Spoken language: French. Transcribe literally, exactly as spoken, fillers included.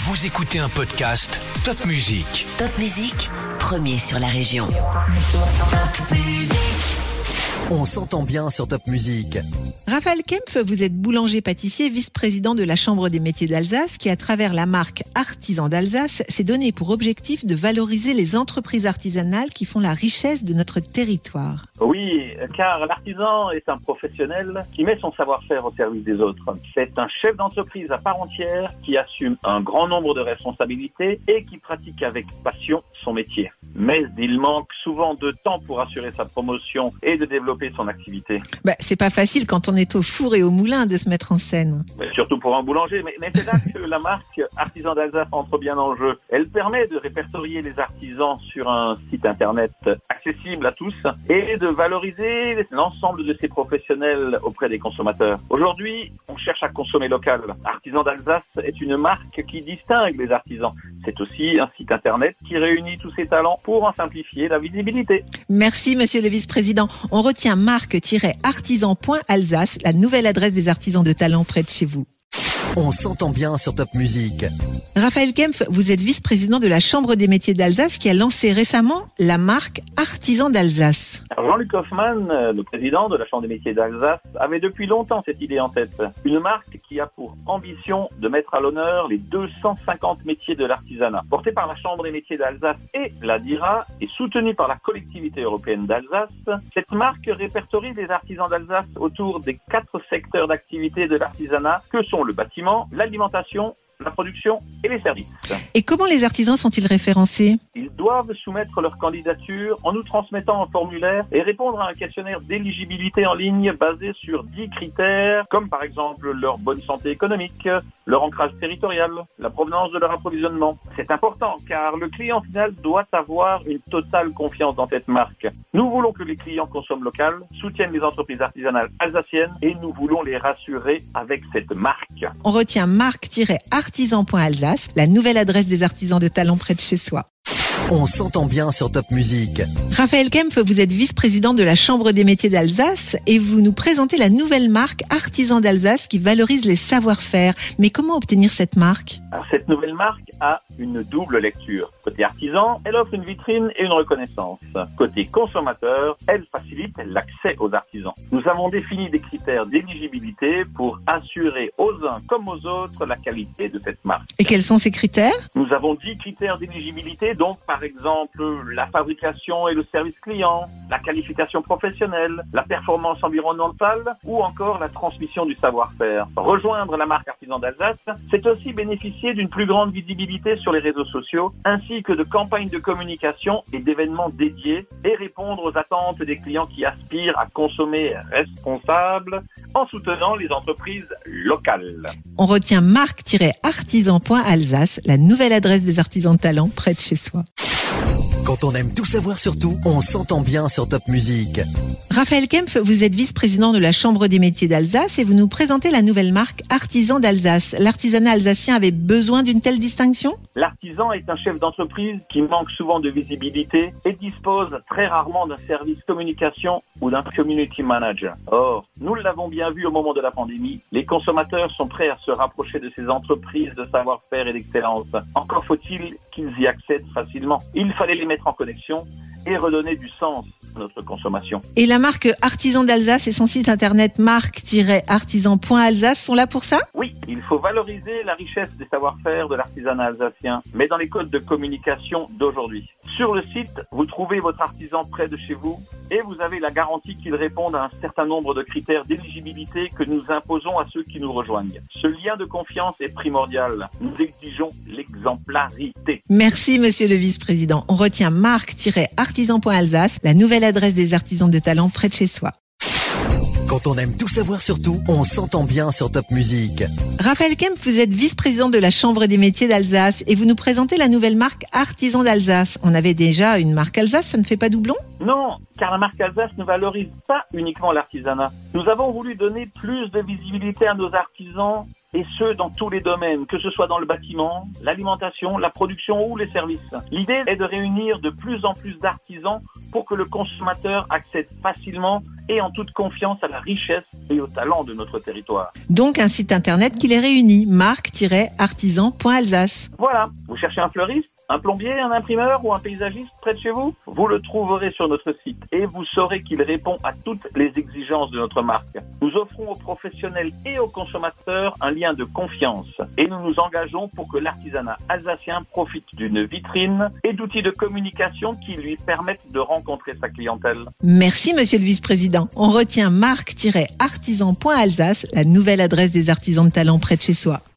Vous écoutez un podcast Top Musique. Top Musique, premier sur la région. Top Musique. On s'entend bien sur Top Musique. Raphaël Kempf, vous êtes boulanger-pâtissier, vice-président de la Chambre des métiers d'Alsace, qui à travers la marque Artisans d'Alsace s'est donné pour objectif de valoriser les entreprises artisanales qui font la richesse de notre territoire. Oui, car l'artisan est un professionnel qui met son savoir-faire au service des autres. C'est un chef d'entreprise à part entière qui assume un grand nombre de responsabilités et qui pratique avec passion son métier. Mais il manque souvent de temps pour assurer sa promotion et de développer son activité. Bah, c'est pas facile quand on est au four et au moulin de se mettre en scène. Mais surtout pour un boulanger, mais, mais c'est là que la marque Artisans d'Alsace entre bien en jeu. Elle permet de répertorier les artisans sur un site internet accessible à tous et de valoriser l'ensemble de ces professionnels auprès des consommateurs. Aujourd'hui, on cherche à consommer local. Artisans d'Alsace est une marque qui distingue les artisans. C'est aussi un site internet qui réunit tous ces talents pour en simplifier la visibilité. Merci, monsieur le vice-président. On retient marque-artisan point alsace, la nouvelle adresse des artisans de talent près de chez vous. On s'entend bien sur Top Musique. Raphaël Kempf, vous êtes vice-président de la Chambre des métiers d'Alsace qui a lancé récemment la marque Artisans d'Alsace. Jean-Luc Hoffmann, le président de la Chambre des métiers d'Alsace, avait depuis longtemps cette idée en tête. Une marque qui a pour ambition de mettre à l'honneur les deux cent cinquante métiers de l'artisanat. Portée par la Chambre des métiers d'Alsace et la D I R A et soutenue par la collectivité européenne d'Alsace, cette marque répertorie les artisans d'Alsace autour des quatre secteurs d'activité de l'artisanat que sont le bâtiment, l'alimentation, la production et les services. Et comment les artisans sont-ils référencés ? Ils doivent soumettre leur candidature en nous transmettant un formulaire et répondre à un questionnaire d'éligibilité en ligne basé sur dix critères, comme par exemple leur bonne santé économique, leur ancrage territorial, la provenance de leur approvisionnement. C'est important car le client final doit avoir une totale confiance dans cette marque. Nous voulons que les clients consomment local, soutiennent les entreprises artisanales alsaciennes et nous voulons les rassurer avec cette marque. On retient marque-artisan point alsace, la nouvelle adresse des artisans de talent près de chez soi. On s'entend bien sur Top Musique. Raphaël Kempf, vous êtes vice-président de la Chambre des métiers d'Alsace et vous nous présentez la nouvelle marque Artisans d'Alsace qui valorise les savoir-faire. Mais comment obtenir cette marque ? Alors, cette nouvelle marque a une double lecture. Côté artisan, elle offre une vitrine et une reconnaissance. Côté consommateur, elle facilite l'accès aux artisans. Nous avons défini des critères d'éligibilité pour assurer aux uns comme aux autres la qualité de cette marque. Et quels sont ces critères ? Nous avons dix critères d'éligibilité, donc par exemple la fabrication et le service client, la qualification professionnelle, la performance environnementale ou encore la transmission du savoir-faire. Rejoindre la marque Artisans d'Alsace, c'est aussi bénéficier d'une plus grande visibilité sur les réseaux sociaux, ainsi que de campagnes de communication et d'événements dédiés, et répondre aux attentes des clients qui aspirent à consommer responsable en soutenant les entreprises locales. On retient marque-artisan point alsace, la nouvelle adresse des artisans de talent près de chez soi. Quand on aime tout savoir sur tout, on s'entend bien sur Top Musique. Raphaël Kempf, vous êtes vice-président de la Chambre des métiers d'Alsace et vous nous présentez la nouvelle marque Artisans d'Alsace. L'artisanat alsacien avait besoin d'une telle distinction ? L'artisan est un chef d'entreprise qui manque souvent de visibilité et dispose très rarement d'un service communication ou d'un community manager. Or, nous l'avons bien vu au moment de la pandémie, les consommateurs sont prêts à se rapprocher de ces entreprises de savoir-faire et d'excellence. Encore faut-il qu'ils y accèdent facilement. Il fallait les mettre en connexion et redonner du sens à notre consommation. Et la marque Artisans d'Alsace et son site internet marque-artisan point alsace sont là pour ça ? Oui, il faut valoriser la richesse des savoir-faire de l'artisanat alsacien, mais dans les codes de communication d'aujourd'hui. Sur le site, vous trouvez votre artisan près de chez vous et vous avez la garantie qu'il réponde à un certain nombre de critères d'éligibilité que nous imposons à ceux qui nous rejoignent. Ce lien de confiance est primordial. Nous exigeons l'exemplarité. Merci, monsieur le vice-président. On retient marque-artisan point alsace, la nouvelle adresse des artisans de talent près de chez soi. Quand on aime tout savoir sur tout, on s'entend bien sur Top Musique. Raphaël Kempf, vous êtes vice-président de la Chambre des métiers d'Alsace et vous nous présentez la nouvelle marque Artisans d'Alsace. On avait déjà une marque Alsace, ça ne fait pas doublon ? Non, car la marque Alsace ne valorise pas uniquement l'artisanat. Nous avons voulu donner plus de visibilité à nos artisans et ce, dans tous les domaines, que ce soit dans le bâtiment, l'alimentation, la production ou les services. L'idée est de réunir de plus en plus d'artisans pour que le consommateur accède facilement et en toute confiance à la richesse et au talent de notre territoire. Donc un site internet qui les réunit, marque tiret artisan point alsace. Voilà, vous cherchez un fleuriste, un plombier, un imprimeur ou un paysagiste près de chez vous? Vous le trouverez sur notre site et vous saurez qu'il répond à toutes les exigences de notre marque. Nous offrons aux professionnels et aux consommateurs un lien de confiance et nous nous engageons pour que l'artisanat alsacien profite d'une vitrine et d'outils de communication qui lui permettent de rencontrer sa clientèle. Merci monsieur le vice-président. On retient marque tiret artisan point alsace, la nouvelle adresse des artisans de talent près de chez soi.